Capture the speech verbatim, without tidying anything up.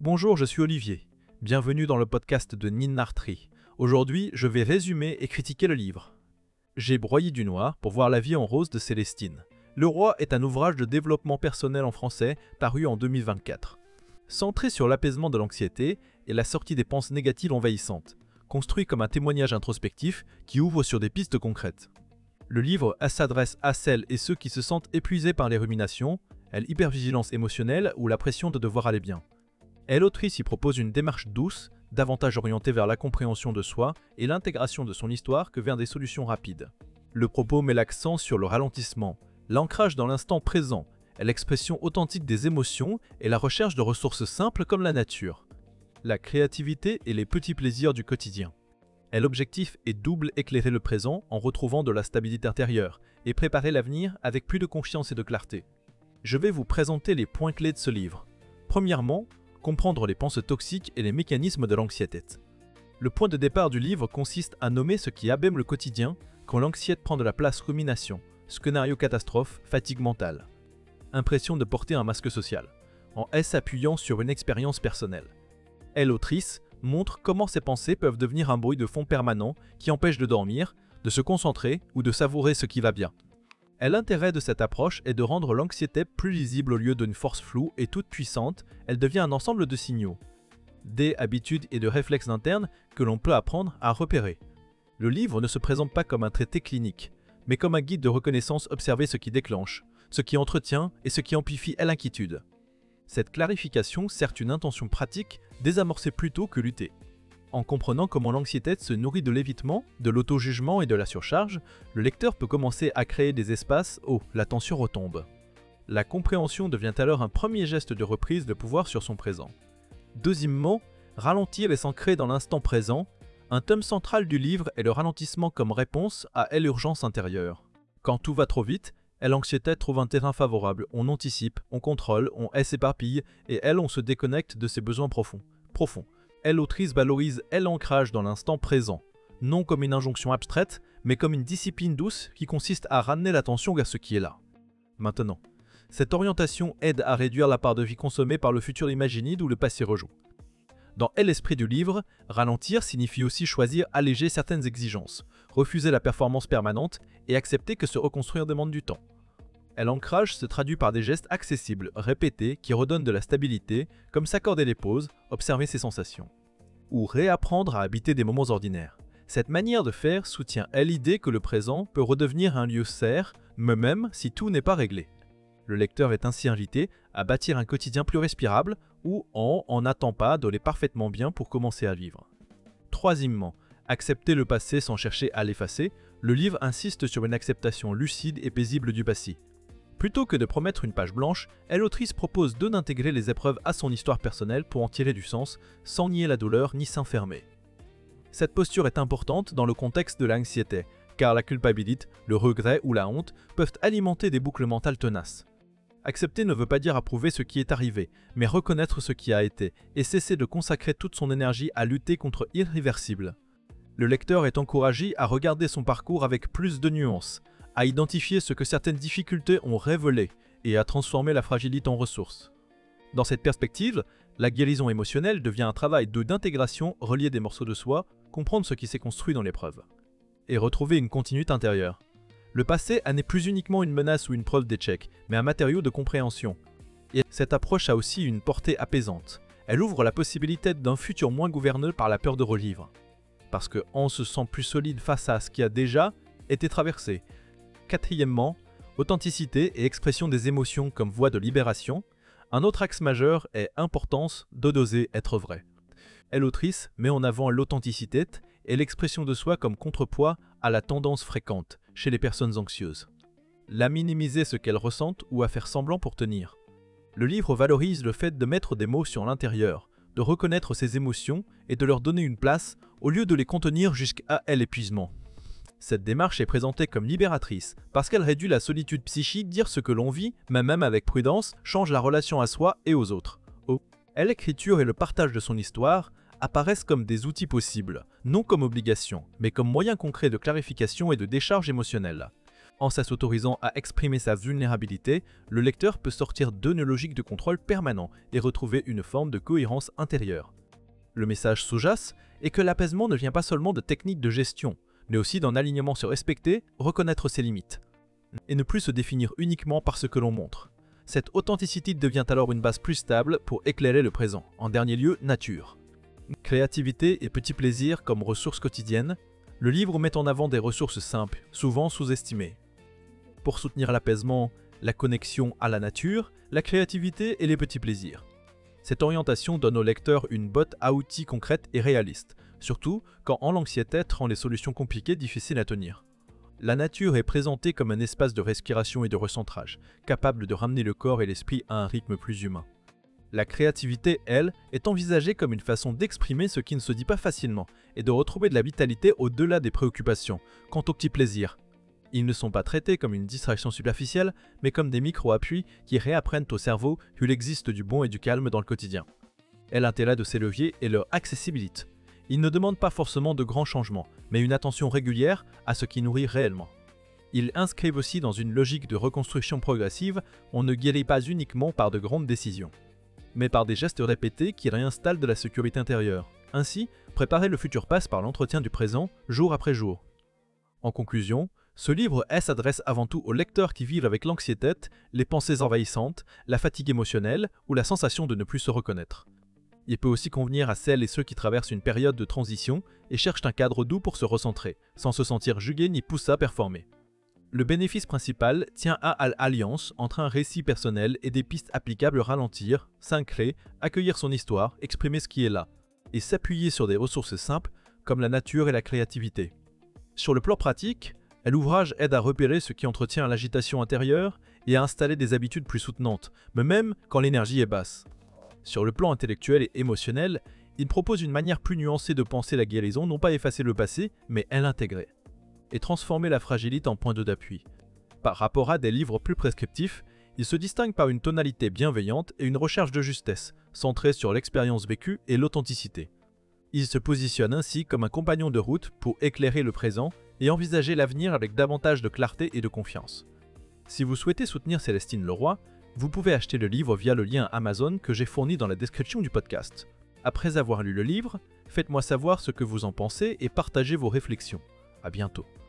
Bonjour, je suis Olivier. Bienvenue dans le podcast de Ninartri. Aujourd'hui, je vais résumer et critiquer le livre. J'ai broyé du noir pour voir la vie en rose de Célestine. Le Roi est un ouvrage de développement personnel en français paru en deux mille vingt-quatre. Centré sur l'apaisement de l'anxiété et la sortie des pensées négatives envahissantes, construit comme un témoignage introspectif qui ouvre sur des pistes concrètes. Le livre s'adresse à celles et ceux qui se sentent épuisés par les ruminations, l'hypervigilance émotionnelle ou la pression de devoir aller bien. Et l'autrice y propose une démarche douce, davantage orientée vers la compréhension de soi et l'intégration de son histoire que vers des solutions rapides. Le propos met l'accent sur le ralentissement, l'ancrage dans l'instant présent, l'expression authentique des émotions et la recherche de ressources simples comme la nature, la créativité et les petits plaisirs du quotidien. Et l'objectif est double: éclairer le présent en retrouvant de la stabilité intérieure et préparer l'avenir avec plus de confiance et de clarté. Je vais vous présenter les points clés de ce livre. Premièrement, comprendre les pensées toxiques et les mécanismes de l'anxiété. Le point de départ du livre consiste à nommer ce qui abîme le quotidien quand l'anxiété prend de la place: rumination, scénario catastrophe, fatigue mentale. Impression de porter un masque social, en s'appuyant sur une expérience personnelle. Et l'autrice montre comment ces pensées peuvent devenir un bruit de fond permanent qui empêche de dormir, de se concentrer ou de savourer ce qui va bien. Et l'intérêt de cette approche est de rendre l'anxiété plus lisible. Au lieu d'une force floue et toute puissante, elle devient un ensemble de signaux, des habitudes et de réflexes internes que l'on peut apprendre à repérer. Le livre ne se présente pas comme un traité clinique, mais comme un guide de reconnaissance: observer ce qui déclenche, ce qui entretient et ce qui amplifie l'inquiétude. Cette clarification sert une intention pratique: désamorcer plutôt que lutter. En comprenant comment l'anxiété se nourrit de l'évitement, de l'auto-jugement et de la surcharge, le lecteur peut commencer à créer des espaces où la tension retombe. La compréhension devient alors un premier geste de reprise de pouvoir sur son présent. Deuxièmement, ralentir et s'ancrer dans l'instant présent. Un thème central du livre est le ralentissement comme réponse à l'urgence intérieure. Quand tout va trop vite, l'anxiété trouve un terrain favorable: on anticipe, on contrôle, on s'éparpille et elle, on se déconnecte de ses besoins profonds. profonds. Elle, l'autrice, valorise l'ancrage dans l'instant présent, non comme une injonction abstraite, mais comme une discipline douce qui consiste à ramener l'attention vers ce qui est là. Maintenant, cette orientation aide à réduire la part de vie consommée par le futur imaginé d'où le passé rejoue. Dans l'esprit du livre, ralentir signifie aussi choisir alléger certaines exigences, refuser la performance permanente et accepter que se reconstruire demande du temps. L'ancrage se traduit par des gestes accessibles, répétés, qui redonnent de la stabilité, comme s'accorder les pauses, observer ses sensations. Ou réapprendre à habiter des moments ordinaires. Cette manière de faire soutient l'idée que le présent peut redevenir un lieu sain, même si tout n'est pas réglé. Le lecteur est ainsi invité à bâtir un quotidien plus respirable où on n'attend pas d'aller parfaitement bien pour commencer à vivre. Troisièmement, accepter le passé sans chercher à l'effacer. Le livre insiste sur une acceptation lucide et paisible du passé. Plutôt que de promettre une page blanche, l'autrice propose de d'intégrer les épreuves à son histoire personnelle pour en tirer du sens, sans nier la douleur ni s'enfermer. Cette posture est importante dans le contexte de l'anxiété, car la culpabilité, le regret ou la honte peuvent alimenter des boucles mentales tenaces. Accepter ne veut pas dire approuver ce qui est arrivé, mais reconnaître ce qui a été et cesser de consacrer toute son énergie à lutter contre l'irréversible. Le lecteur est encouragé à regarder son parcours avec plus de nuances, à identifier ce que certaines difficultés ont révélé et à transformer la fragilité en ressource. Dans cette perspective, la guérison émotionnelle devient un travail de d'intégration, relier des morceaux de soi, comprendre ce qui s'est construit dans l'épreuve, et retrouver une continuité intérieure. Le passé n'est plus uniquement une menace ou une preuve d'échec, mais un matériau de compréhension. Et cette approche a aussi une portée apaisante. Elle ouvre la possibilité d'un futur moins gouverné par la peur de revivre. Parce qu'on se sent plus solide face à ce qui a déjà été traversé. Quatrièmement, authenticité et expression des émotions comme voie de libération. Un autre axe majeur est l'importance de d'oser être vrai. L'autrice met en avant l'authenticité et l'expression de soi comme contrepoids à la tendance fréquente chez les personnes anxieuses. La minimiser ce qu'elles ressentent ou à faire semblant pour tenir. Le livre valorise le fait de mettre des mots sur l'intérieur, de reconnaître ses émotions et de leur donner une place au lieu de les contenir jusqu'à l'épuisement. Cette démarche est présentée comme libératrice parce qu'elle réduit la solitude psychique. Dire ce que l'on vit, mais même avec prudence, change la relation à soi et aux autres. Oh. L'écriture et le partage de son histoire apparaissent comme des outils possibles, non comme obligation, mais comme moyen concret de clarification et de décharge émotionnelle. En s'autorisant à exprimer sa vulnérabilité, le lecteur peut sortir d'une logique de contrôle permanent et retrouver une forme de cohérence intérieure. Le message sous-jacent est que l'apaisement ne vient pas seulement de techniques de gestion, mais aussi d'un alignement se respecter, reconnaître ses limites, et ne plus se définir uniquement par ce que l'on montre. Cette authenticité devient alors une base plus stable pour éclairer le présent. En dernier lieu, nature. Créativité et petits plaisirs comme ressources quotidiennes, le livre met en avant des ressources simples, souvent sous-estimées. Pour soutenir l'apaisement, la connexion à la nature, la créativité et les petits plaisirs. Cette orientation donne au lecteur une botte à outils concrète et réaliste, surtout quand en l'anxiété rend les solutions compliquées difficiles à tenir. La nature est présentée comme un espace de respiration et de recentrage, capable de ramener le corps et l'esprit à un rythme plus humain. La créativité, elle, est envisagée comme une façon d'exprimer ce qui ne se dit pas facilement et de retrouver de la vitalité au-delà des préoccupations. Quant aux petits plaisirs, ils ne sont pas traités comme une distraction superficielle, mais comme des micro-appuis qui réapprennent au cerveau qu'il existe du bon et du calme dans le quotidien. Et l'intérêt de ces leviers est leur accessibilité. Ils ne demandent pas forcément de grands changements, mais une attention régulière à ce qui nourrit réellement. Ils inscrivent aussi dans une logique de reconstruction progressive, on ne guérit pas uniquement par de grandes décisions, mais par des gestes répétés qui réinstallent de la sécurité intérieure. Ainsi, préparer le futur passe par l'entretien du présent, jour après jour. En conclusion, ce livre s'adresse avant tout aux lecteurs qui vivent avec l'anxiété, les pensées envahissantes, la fatigue émotionnelle ou la sensation de ne plus se reconnaître. Il peut aussi convenir à celles et ceux qui traversent une période de transition et cherchent un cadre doux pour se recentrer, sans se sentir jugés ni poussés à performer. Le bénéfice principal tient à l'alliance entre un récit personnel et des pistes applicables ralentir, s'ancrer, accueillir son histoire, exprimer ce qui est là, et s'appuyer sur des ressources simples comme la nature et la créativité. Sur le plan pratique, l'ouvrage aide à repérer ce qui entretient l'agitation intérieure et à installer des habitudes plus soutenantes, mais même quand l'énergie est basse. Sur le plan intellectuel et émotionnel, il propose une manière plus nuancée de penser la guérison, non pas effacer le passé, mais l'intégrer, et transformer la fragilité en point d'appui. Par rapport à des livres plus prescriptifs, il se distingue par une tonalité bienveillante et une recherche de justesse, centrée sur l'expérience vécue et l'authenticité. Il se positionne ainsi comme un compagnon de route pour éclairer le présent et envisager l'avenir avec davantage de clarté et de confiance. Si vous souhaitez soutenir Célestine Leroy, vous pouvez acheter le livre via le lien Amazon que j'ai fourni dans la description du podcast. Après avoir lu le livre, faites-moi savoir ce que vous en pensez et partagez vos réflexions. À bientôt.